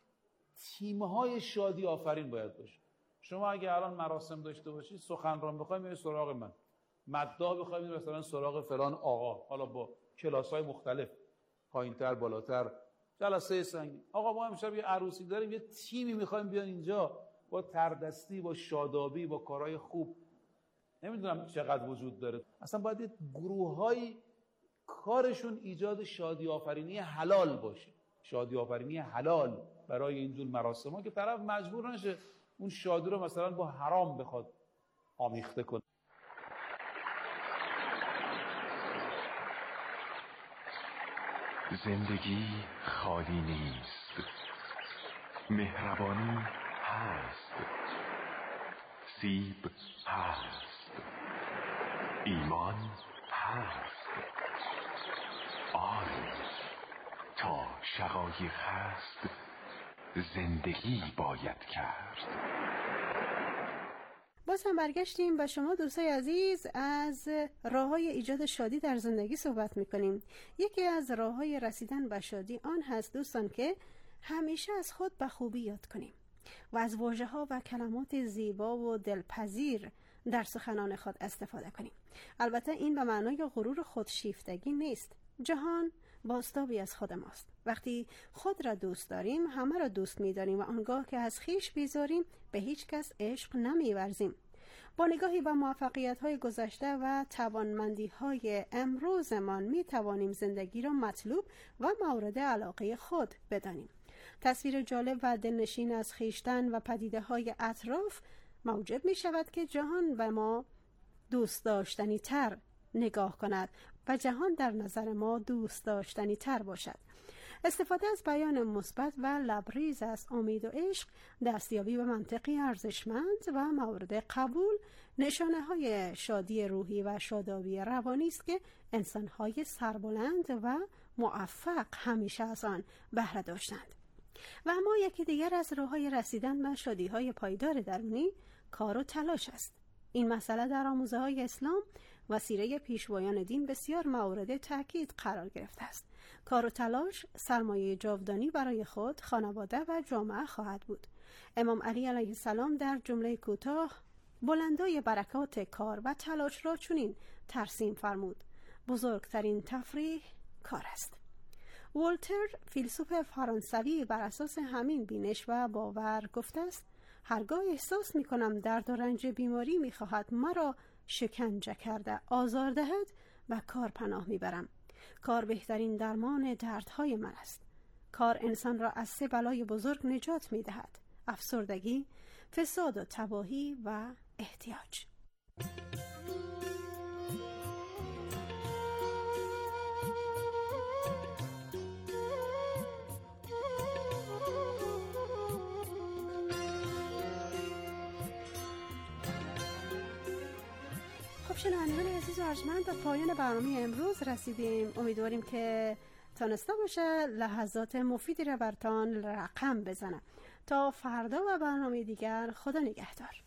تیم‌های شادی آفرین باید باشه. شما اگه الان مراسم داشته باشید، سخنران بخواید میرید سراغ من، مداح بخواید میرید مثلا سراغ فلان آقا، حالا با کلاس‌های مختلف پایین‌تر بالاتر، جلسه سنگین. آقا ما امشب یه عروسی داریم، یه تیمی می‌خوایم بیان اینجا با تردستی، با شادابی، با کارهای خوب. نمیدونم چقدر وجود داره. اصلا باید یه گروه‌های کارشون ایجاد شادی آفرینی حلال باشه. شادی آفرینی حلال برای اینجور مراسم‌ها که طرف مجبور نشه اون شادی رو مثلا با حرام بخواد آمیخته کنه. زندگی خالی نیست، مهربانی هست، سیب هست، ایمان هست، آری تا شقایق هست، زندگی باید کرد. باز هم برگشتیم و شما دوستای عزیز از راه‌های ایجاد شادی در زندگی صحبت می‌کنیم. یکی از راه‌های رسیدن به شادی آن هست دوستان که همیشه از خود به خوبی یاد کنیم و از واژه‌ها و کلمات زیبا و دلپذیر در سخنان خود استفاده کنیم. البته این به معنای غرور خودشیفتگی نیست. جهان بازتابی از خود ماست. وقتی خود را دوست داریم همه را دوست می‌داریم و آنگاه که از خویش بیزاریم به هیچ کس عشق نمی‌ورزیم. با نگاهی به موفقیت‌های گذشته و توانمندی‌های امروزمان می‌توانیم زندگی را مطلوب و مورد علاقه خود بدانیم. تصویر جالب و دلنشین از خویشتن و پدیده‌های اطراف موجب می‌شود که جهان به ما دوست داشتنی تر نگاه کند و جهان در نظر ما دوست داشتنی تر باشد. استفاده از بیان مثبت و لبریز از امید و عشق، دستیابی به منطقی ارزشمند و مورد قبول، نشانه های شادی روحی و شادابی روانی است که انسان‌های سربلند و موفق همیشه از آن بهره داشتند. و اما یکی دیگر از راه‌های رسیدن به شادی‌های پایدار درونی کار و تلاش است. این مسئله در آموزه‌های اسلام و سیره پیشوایان دین بسیار مورد تأکید قرار گرفته است. کار و تلاش سرمایه جاودانی برای خود، خانواده و جامعه خواهد بود. امام علی علیه السلام در جمله کوتاه بلندای برکات کار و تلاش را چنین ترسیم فرمود: بزرگترین تفریح کار است. ولتر فیلسوف فرانسوی بر اساس همین بینش و باور گفته است: هرگاه احساس می کنم درد و رنج بیماری می خواهد مرا شکنجه کرده آزار دهد و کار پناه می برم. کار بهترین درمان دردهای من است. کار انسان را از سه بلای بزرگ نجات می دهد: افسردگی، فساد و تباهی و احتیاج. خب شنوندگان عزیز و ارجمند، به پایان برنامه امروز رسیدیم. امیدواریم که تانسته باشه لحظات مفیدی را برتان رقم بزنه. تا فردا و برنامه دیگر، خدا نگهدار.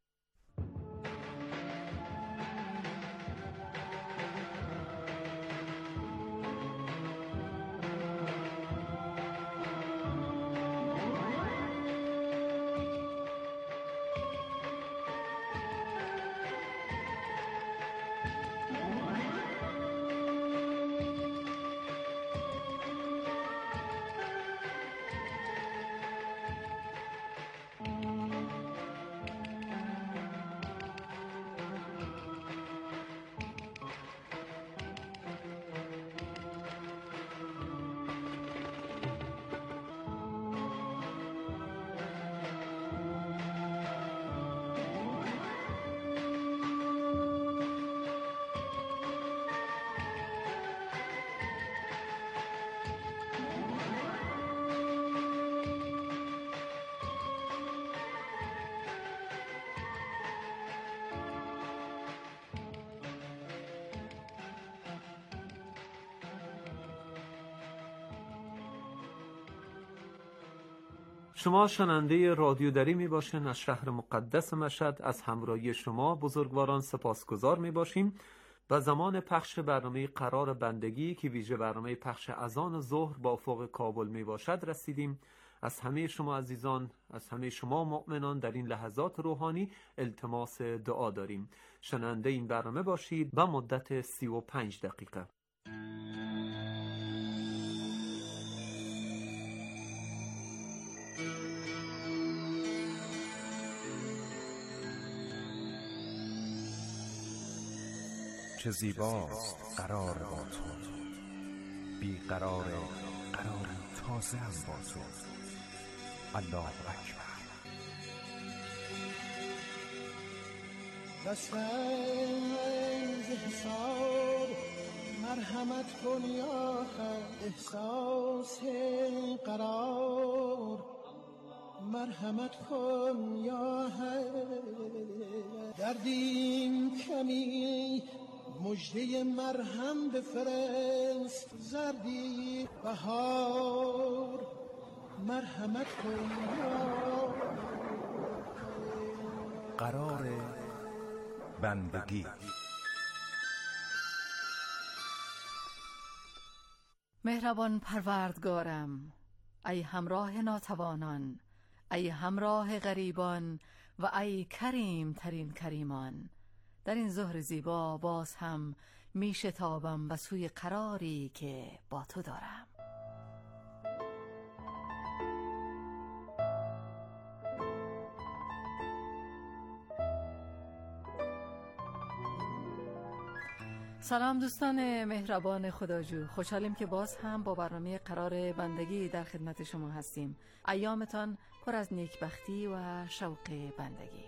شما شنونده رادیو دری می باشین از شهر مقدس مشهد. از همراهی شما بزرگواران سپاسگزار می باشیم. و زمان پخش برنامه قرار بندگی که ویژه برنامه پخش اذان ظهر با افق کابل می باشد رسیدیم. از همه شما عزیزان، از همه شما مؤمنان در این لحظات روحانی التماس دعا داریم. شنونده این برنامه باشید به مدت سی و پنج دقیقه. چه زیباست قرار با تو، بی قرار قرار تازه هم با تو. الله اکبر. دستنز حساب مرحمت کن یا حق، احساس قرار مرحمت کن یا حق. دردیم کمی مجده مرهم بفرست، زردی بهار مرحمت کن یا قرار بندگی. مهربان پروردگارم، ای همراه ناتوانان، ای همراه غریبان و ای کریم ترین کریمان، در این ظهر زیبا باز هم می شتابم به سوی قراری که با تو دارم. سلام دوستان مهربان خداجو، خوشحالیم که باز هم با برنامه قرار بندگی در خدمت شما هستیم. ایامتان پر از نیکبختی و شوق بندگی.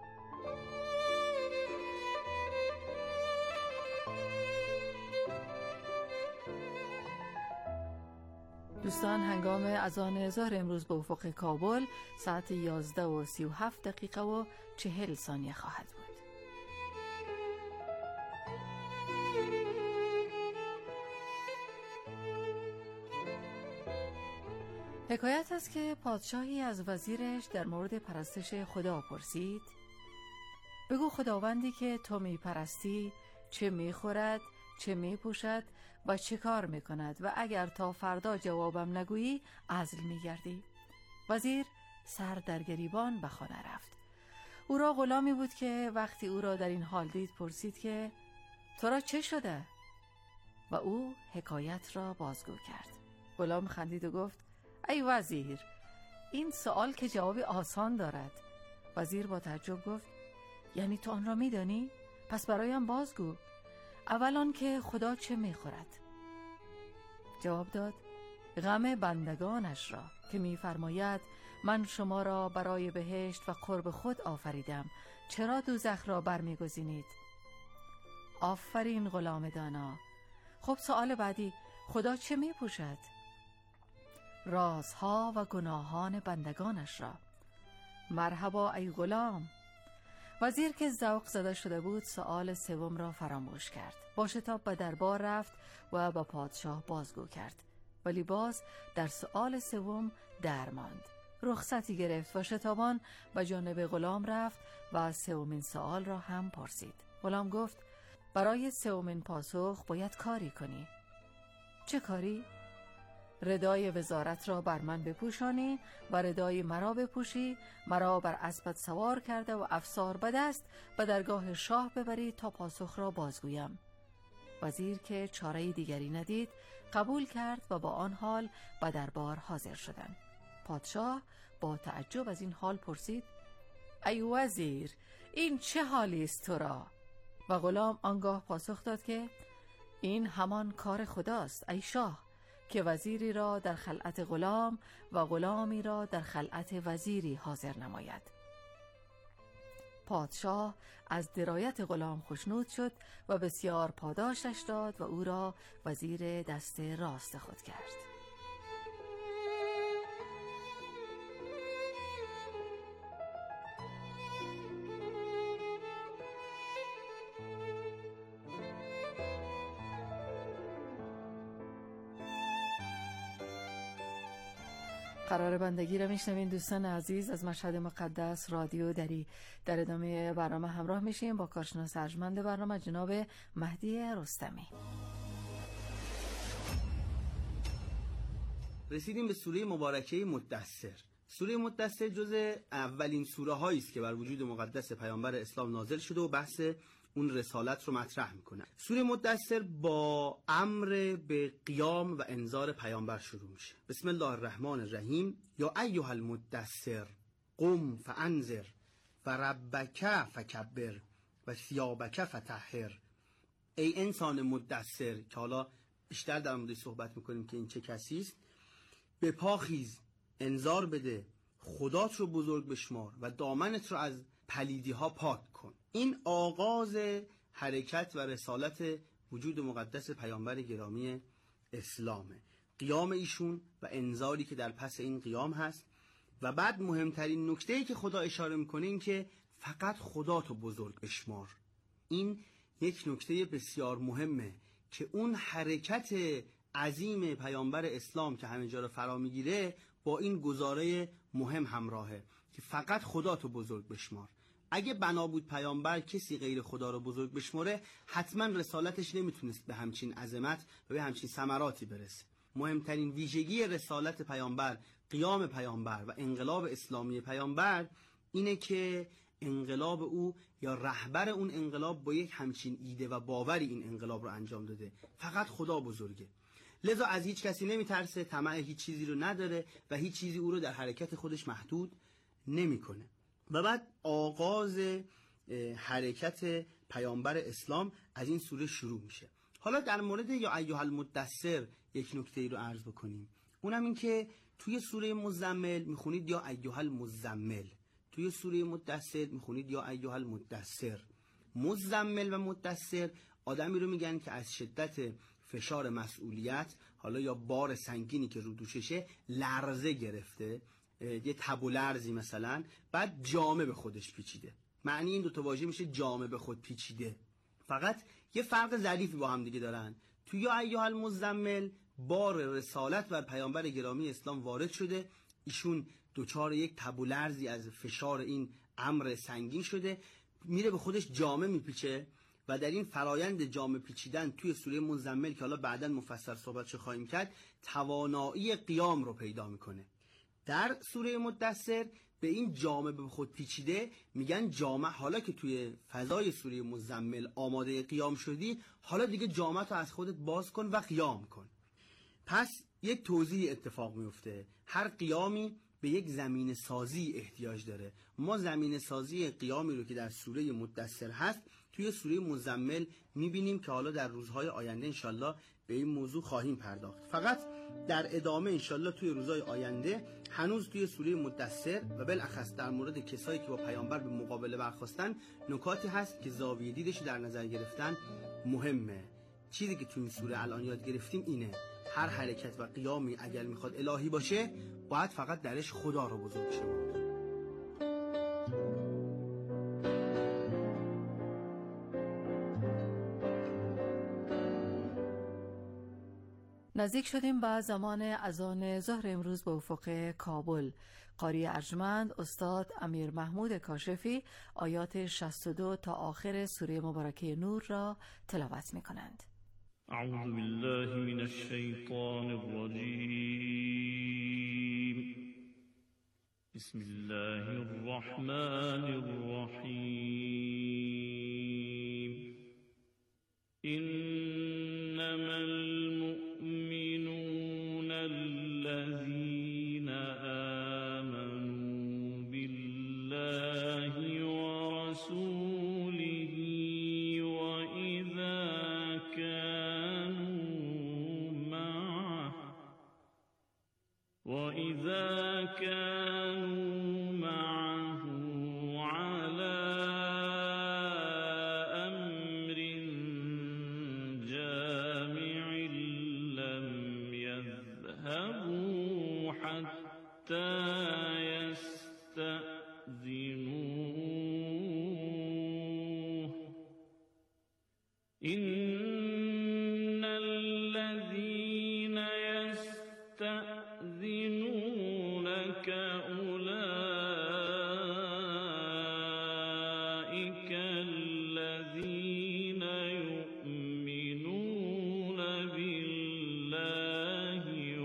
دوستان، هنگام اذان ظهر امروز به افق کابل ساعت یازده و سی و هفت دقیقه و چهل ثانیه خواهد بود. حکایت است که پادشاهی از وزیرش در مورد پرستش خدا پرسید: بگو خداوندی که تو می پرستی چه می خورد، چه می پوشد و چه کار می کند و اگر تا فردا جوابم نگویی عزل می گردی. وزیر سر در گریبان به خانه رفت. او را غلامی بود که وقتی او را در این حال دید پرسید که تو را چه شده؟ و او حکایت را بازگو کرد. غلام خندید و گفت ای وزیر، این سوال که جوابی آسان دارد. وزیر با تعجب گفت یعنی تو آن را میدانی؟ پس برایم بازگو. اولان که خدا چه میخورد؟ جواب داد غم بندگانش را که میفرماید من شما را برای بهشت و قرب خود آفریدم، چرا دوزخ را برمیگزینید؟ آفرین غلام دانا. خب سوال بعدی، خدا چه میپوشد؟ رازها و گناهان بندگانش را. مرحبا ای غلام. وزیر که ذوق زده شده بود سوال سوم را فراموش کرد. با شتاب به دربار رفت و با پادشاه بازگو کرد، ولی باز در سوال سوم در ماند. رخصتی گرفت و شتابان به جانب غلام رفت و سومین سوال را هم پرسید. غلام گفت برای سومین پاسخ باید کاری کنی. چه کاری؟ ردای وزارت را بر من بپوشانی و ردای مرا بپوشی، مرا بر اسبت سوار کرده و افسار به دست به درگاه شاه ببری تا پاسخ را بازگویم. وزیر که چاره دیگری ندید قبول کرد و با آن حال به دربار حاضر شدند. پادشاه با تعجب از این حال پرسید ای وزیر، این چه حالی است تو را؟ و غلام آنگاه پاسخ داد که این همان کار خداست ای شاه، که وزیری را در خلعت غلام و غلامی را در خلعت وزیری حاضر نماید. پادشاه از درایت غلام خوشنود شد و بسیار پاداشش داد و او را وزیر دست راست خود کرد. قرار بندگی را میشنوین دوستان عزیز از مشهد مقدس رادیو دری. در ادامه برنامه همراه میشیم با کارشناس ارجمند برنامه جناب مهدی رستمی. رسیدیم به سوره مبارکه مدثر. سوره مدثر جز اولین سوره هایی است که بر وجود مقدس پیامبر اسلام نازل شده و بحث اون رسالت رو مطرح میکنه. سوره مدثر با امر به قیام و انذار پیامبر شروع میشه. بسم الله الرحمن الرحیم. یا ایها المدثر قم فانذر و ربک فکبر و ثیابک فطهر. ای انسان مدثر، که حالا بیشتر در موردش صحبت میکنیم که این چه کسی است، به پا خیز، انذار بده، خدات رو بزرگ بشمار و دامنت رو از پلیدی ها پاک کن. این آغاز حرکت و رسالت وجود مقدس پیامبر گرامی اسلامه. قیام ایشون و انذاری که در پس این قیام هست. و بعد مهمترین نکته‌ای که خدا اشاره میکنه این که فقط خداتو بزرگ بشمار. این یک نکته بسیار مهمه که اون حرکت عظیم پیامبر اسلام که همه جا رو فرا میگیره با این گزاره مهم همراهه که فقط خداتو بزرگ بشمار. اگه بنا بود پیامبر کسی غیر خدا رو بزرگ بشماره، حتما رسالتش نمیتونست به همچین عظمت و به همچین ثمراتی برسه. مهمترین ویژگی رسالت پیامبر، قیام پیامبر و انقلاب اسلامی پیامبر اینه که انقلاب او یا رهبر اون انقلاب با یک همچین ایده و باوری این انقلاب رو انجام داده. فقط خدا بزرگه، لذا از هیچ کسی نمیترسه، طمع هیچ چیزی رو نداره و هیچ چیزی او رو در حرکت خودش محدود نمیکنه. و بعد آغاز حرکت پیامبر اسلام از این سوره شروع میشه. حالا در مورد یا ایها المدثر یک نکته ای رو عرض بکنیم. اونم این که توی سوره مزمل میخونید یا ایها المزمل، توی سوره مدثر میخونید یا ایها المدثر. مزمل و مدثر آدمی رو میگن که از شدت فشار مسئولیت، حالا یا بار سنگینی که رو دوششه، لرزه گرفته، یه تب و لرزی مثلا، بعد جامه به خودش پیچیده. معنی این دو تا واژه میشه جامه به خود پیچیده. فقط یه فرق ظریفی با هم دیگه دارن. تو یا ایها المزمل بار رسالت بر پیامبر گرامی اسلام وارد شده، ایشون دوچار یک تب و لرزی از فشار این امر سنگین شده، میره به خودش جامه میپیچه و در این فرایند جامه پیچیدن توی سوره مزمل که حالا بعداً مفصل صحبتش خواهیم کرد، توانایی قیام رو پیدا میکنه. در سوره مدثر به این جامه به خود پیچیده میگن جامه، حالا که توی فضای سوره مزمل آماده قیام شدی، حالا دیگه جامه تو از خودت باز کن و قیام کن. پس یک توزیع اتفاق میفته. هر قیامی به یک زمین سازی احتیاج داره. ما زمین سازی قیامی رو که در سوره مدثر هست توی سوره مزمل میبینیم که حالا در روزهای آینده انشالله به این موضوع خواهیم پرداخت. فقط در ادامه انشالله توی روزهای آینده هنوز توی سوره مدثر و بالاخص در مورد کسایی که با پیامبر به مقابله برخاستن نکاتی هست که زاویه دیدش در نظر گرفتن مهمه. چیزی که توی این سوره الان یاد گرفتیم اینه: هر حرکت و قیامی اگر میخواد الهی باشه باید فقط درش خدا رو بزرگ شمرد. نزدیک شدیم به زمان اذان ظهر امروز به افق کابل. قاری ارجمند استاد امیر محمود کاشفی آیات شصت و دو تا آخر سوره مبارکه نور را تلاوت می کنند. اعوذ بالله من الشیطان الرجیم. بسم الله الرحمن الرحیم. انما المؤمنون الذين آمنوا بالله ورسوله وإذا كانوا معه وإذا كانوا معه على أمر جامع لم يذهبوا حتى يستأذنوه إن الذين يستأذنونك أولئك الذين يؤمنون بالله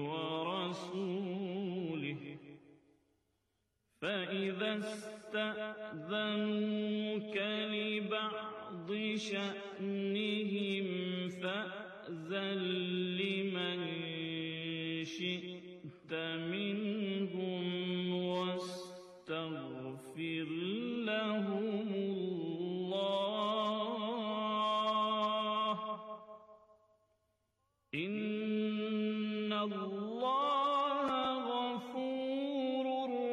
ورسوله فإذا استأذنوك لبعض شأنهم فأذن لمن شئت منهم واستغفر لهم الله إن الله غفور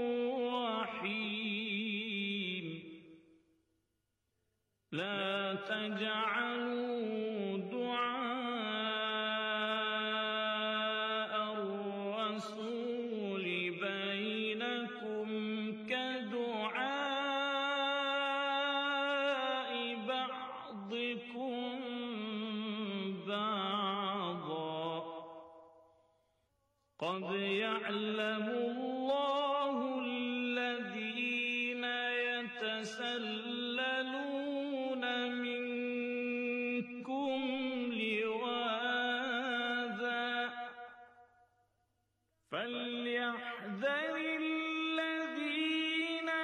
رحيم. لا تجعلوا دعاء الرسول بينكم كدعاء بعضكم بعضا قد يعلم الله الذين يتسللون منكم لواذا فليحذر الذين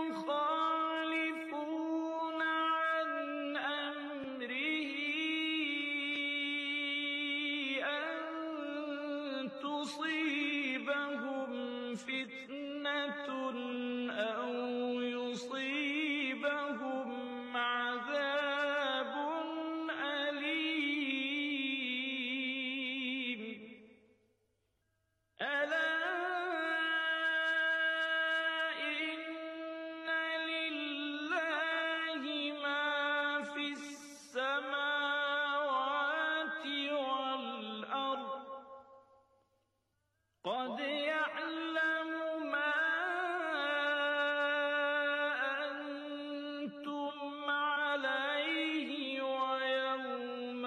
يخالفون عن أمره أن تصيبهم فتنة أو يصيبهم عذاب أليم. ألا إن لله ما في السماوات والأرض قد يعلم ما أنتم عليه ويوم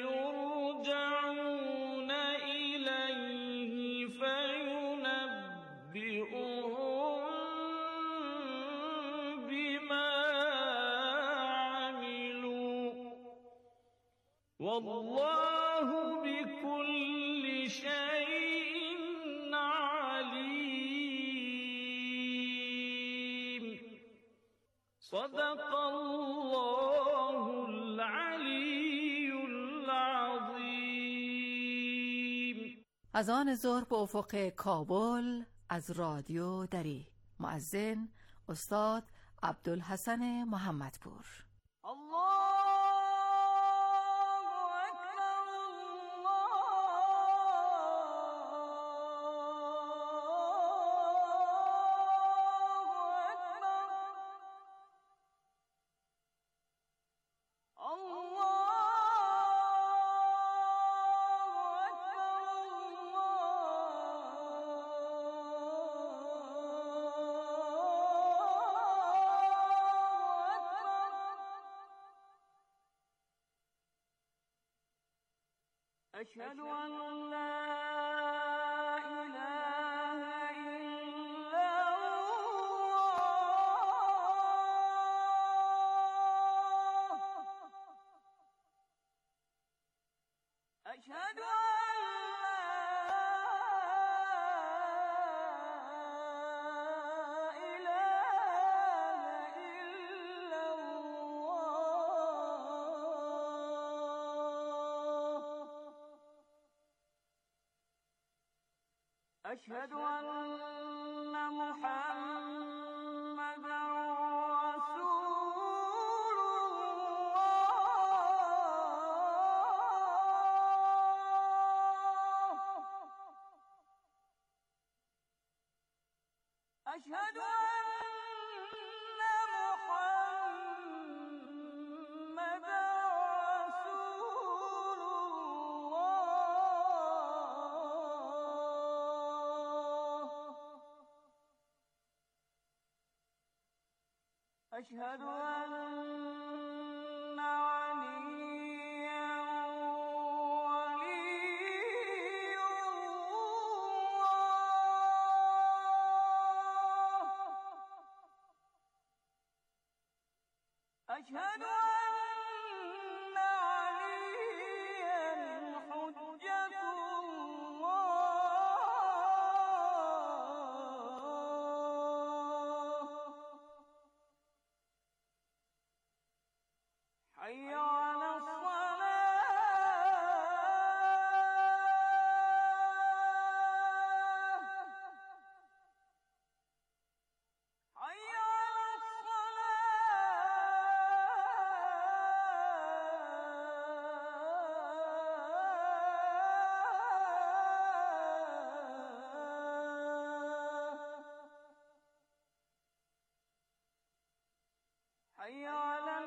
يرجعون إليه فينبئهم بما عملوا والله بكل شيء عليم. صدق الله العلي العظيم. از آن ظهر به افق کابل از رادیو دری. مؤذن استاد عبدالحسن محمدپور. أشهد أن لا إله إلا الله أشهد أشهد أن محمدا رسول الله أشهد أن محمدا رسول أشهد أن عليا ولي الله أشهد أن عليا حجة الله حي على الصلاة حي على الصلاة حي على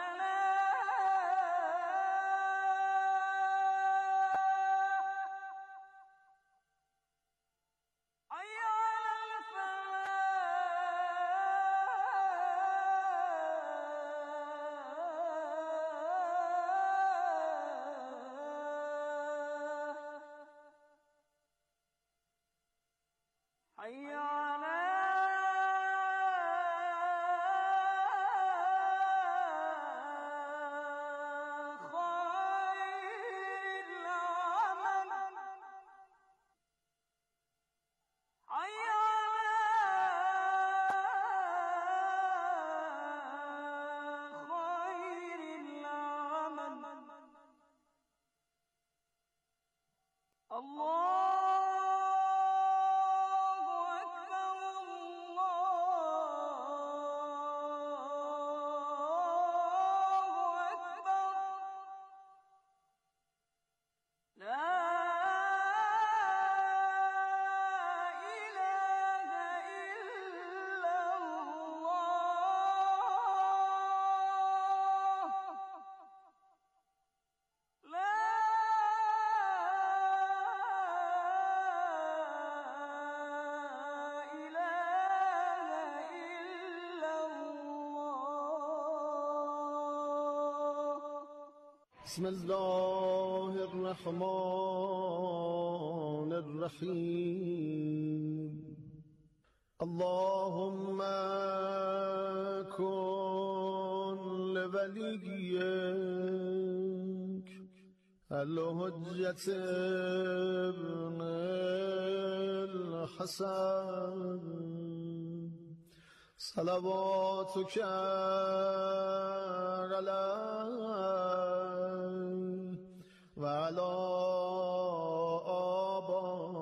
حي على خير العمل حي على خير العمل الله بسم الله الرحمن الرحيم اللهم كن لوليك الحجة ابن الحسن صلواتك عليه وعلى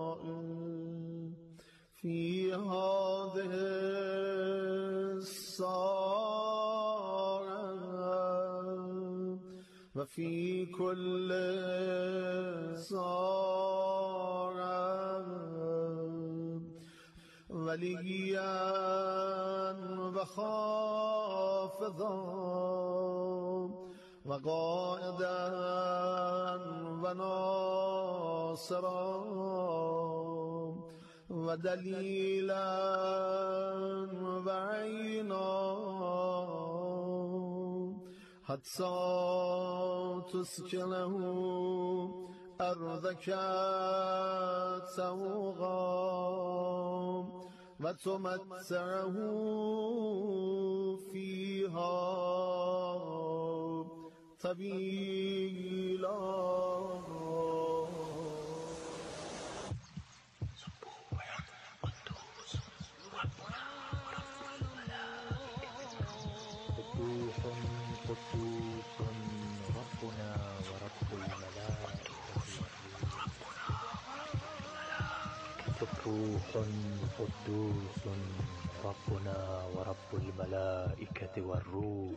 وفي كل ساعة وليا وخافضا وقائدا وناصرا ودليلا وعينا حتى تسكنه أرضك سوغا وتمتعه فيها طويلا. قدوس قدوس ربنا ورب الملائكة والروح.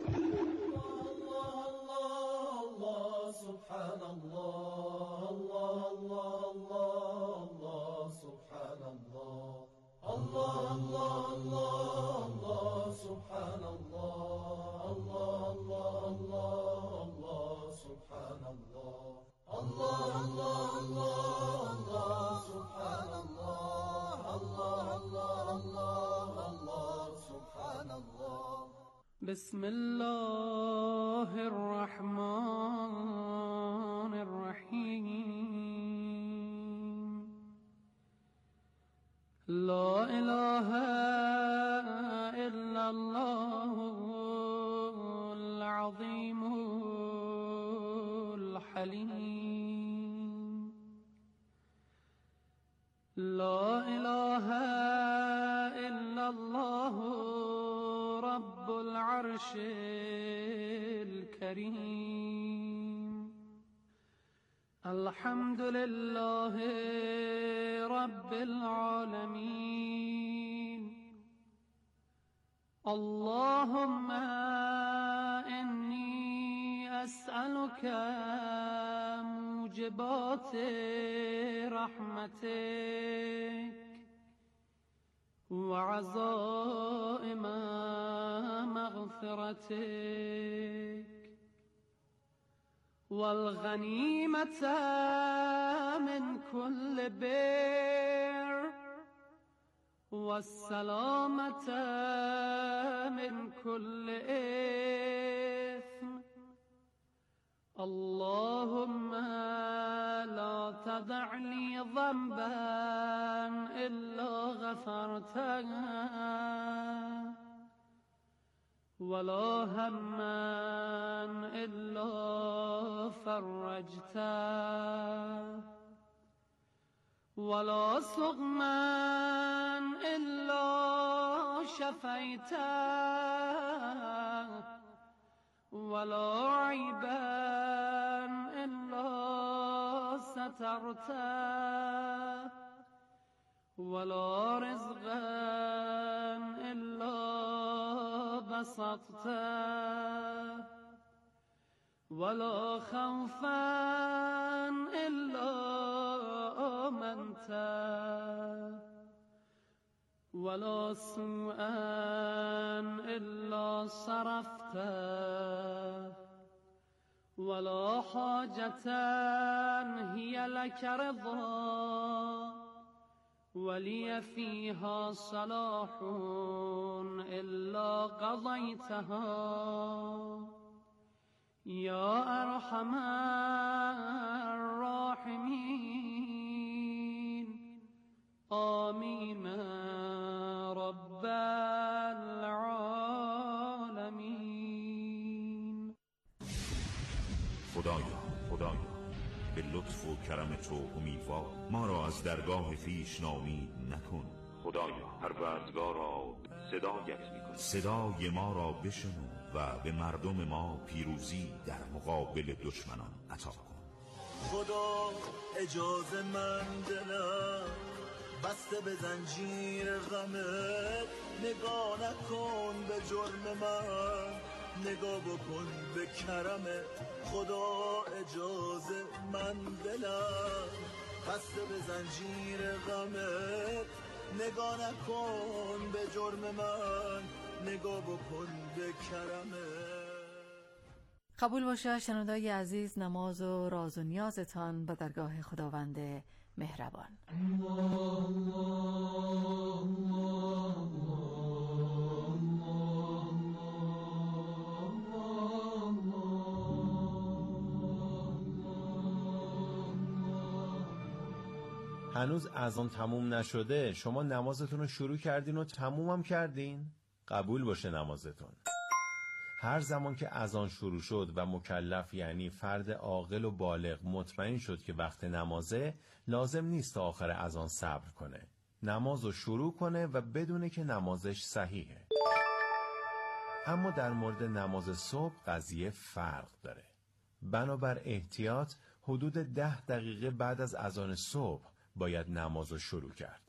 الله الله سبحان الله الله الله الله سبحان الله الله الله الله الله سبحان الله الله الله الله سبحان الله الله الله الله الله سبحان الله الله الله الله الله سبحان الله. بسم الله الرحمن الرحيم. لا إله إلا الله العظيم الحليم. لا إله إلا الله رب العرش الكريم. الحمد لله رب العالمين. اللهم إني أسألك موجبات رحمتك وعزائم مغفرتك والغنيمة من كل بر والسلامة من كل إثم. اللهم لا تدع لي ذنبا إلا غفرته ولا هما إلا فرجته ولا سقما إلا شفيته ولا عيبا إلا سترته ولا رزقا إلا بسطته ولا خوفا إلا آمنته ولا سوءا إلا صرفته ولا حاجة هي لك رضا ولي فيها صلاح إلا قضيتها يا أرحم الراحمين. آمين رب العالمین. خدایا خدایا به لطف و کرم تو امیدوار ما را از درگاه خویش ناامید نکن. خدایا پروردگارا صدایت می‌کنیم، صدای ما را بشنو و به مردم ما پیروزی در مقابل دشمنان عطا کن. خدا اجازه من دلم بسته به زنجیر غمت، نگاه نکن به جرم من، نگاه بکن به کرم خدا اجازه من دلم بسته به زنجیر غمت نگاه نکن به جرم من نگاه بکن به کرمت. قبول باشه شنوندای عزیز، نماز و راز و نیازتان به درگاه خداوند مهربان. هنوز اذان تموم نشده شما نمازتون رو شروع کردین و تموم هم کردین؟ قبول باشه نمازتون. هر زمان که اذان شروع شد و مکلف یعنی فرد عاقل و بالغ مطمئن شد که وقت نمازه، لازم نیست تا آخر اذان صبر کنه. نماز رو شروع کنه و بدونه که نمازش صحیحه. اما در مورد نماز صبح قضیه فرق داره. بنابر احتیاط حدود ده دقیقه بعد از اذان صبح باید نماز رو شروع کرد.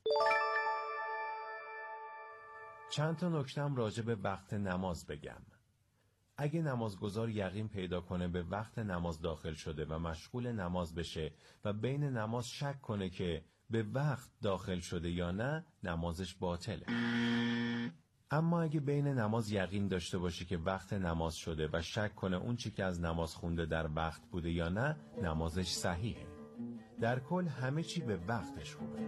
چند تا نکتم راجع به وقت نماز بگم. اگه نمازگزار یقین پیدا کنه به وقت نماز داخل شده و مشغول نماز بشه و بین نماز شک کنه که به وقت داخل شده یا نه، نمازش باطله. اما اگه بین نماز یقین داشته باشه که وقت نماز شده و شک کنه اون چی که از نماز خونده در وقت بوده یا نه، نمازش صحیحه. در کل همه چی به وقتش خوبه.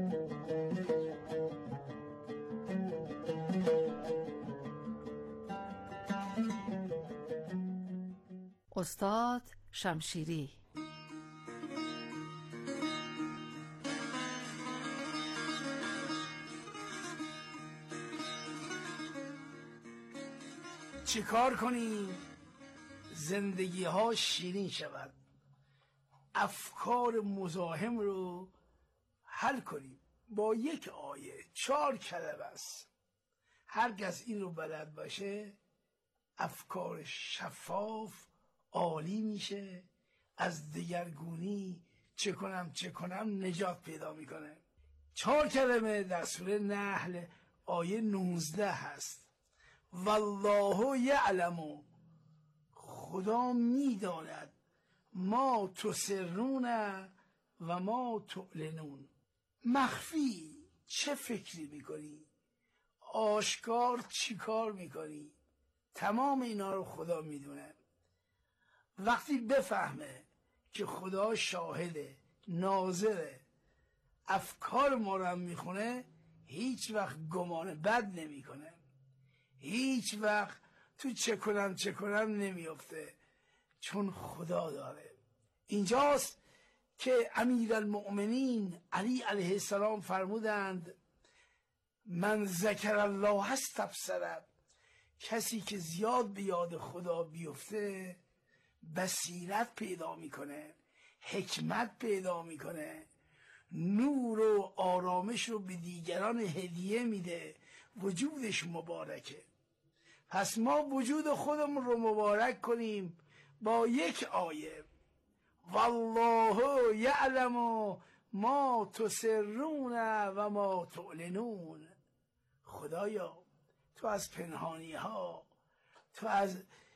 استاد شمشیری. چیکار کنیم زندگی ها شیرین شود؟ افکار مزاحم رو حل کنیم با یک آیه. چهار کلمه است. هر کس این رو بلد باشه افکار شفاف عالی میشه، از دگرگونی چه کنم چه کنم نجات پیدا میکنه. چهار کلمه در سوره نحل آیه نوزده هست. والله یعلم، خدا میداند، ما تسرون و ما تعلنون. مخفی چه فکری میکنی، آشکار چی کار میکنی، تمام اینا رو خدا میدونه. وقتی بفهمه که خدا شاهده، ناظره، افکار ما رو هم میخونه، هیچ وقت گمان بد نمیکنه، هیچ وقت تو چه کنم چه کنم نمیفته، چون خدا داره. اینجاست که امیرالمؤمنین علی علیه السلام فرمودند من ذکر الله استبصر، کسی که زیاد به یاد خدا بیفته بصیرت پیدا میکنه، حکمت پیدا میکنه، نور و آرامش رو به دیگران هدیه میده، وجودش مبارکه. پس ما وجود خودمون رو مبارک کنیم با یک آیه. والله یعلم ما تسرون و ما تعلنون. خدایا تو از پنهانی ها، تو از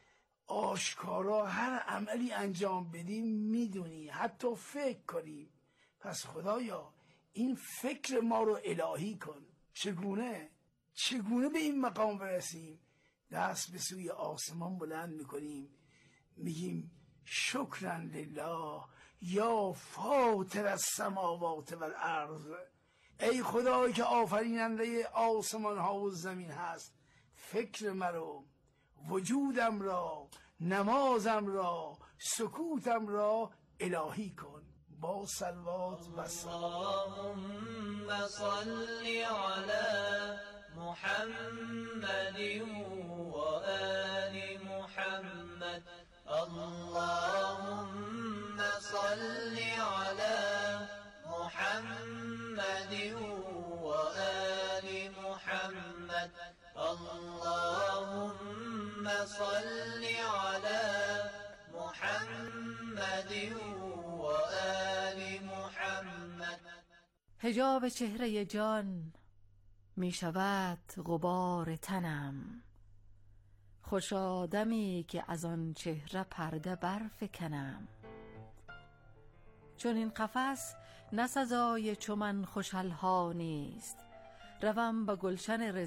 آشکارا هر عملی انجام بدیم میدونی، حتی فکر کنیم. پس خدایا این فکر ما رو الهی کن. چگونه چگونه به این مقام برسیم؟ دست به سوی آسمان بلند میکنیم، میگیم شکرا لله یا فاطر السماوات والارض. ای خدایی که آفریننده آسمان ها و زمین هست، فکر مرا، وجودم را، نمازم را، سکوتم را الهی کن. با صلوات و سلام. اللهم صل علی محمد و آل محمد. اللهم صل علی محمد و آل محمد. اللهم صل علی محمد و آل محمد. حجاب چهره جان می شود غبار تنم، خوش آدمی که از آن چهره پرده برفکنم. چون این قفس نه سزای چو من خوشحال ها نیست. روم به گلشن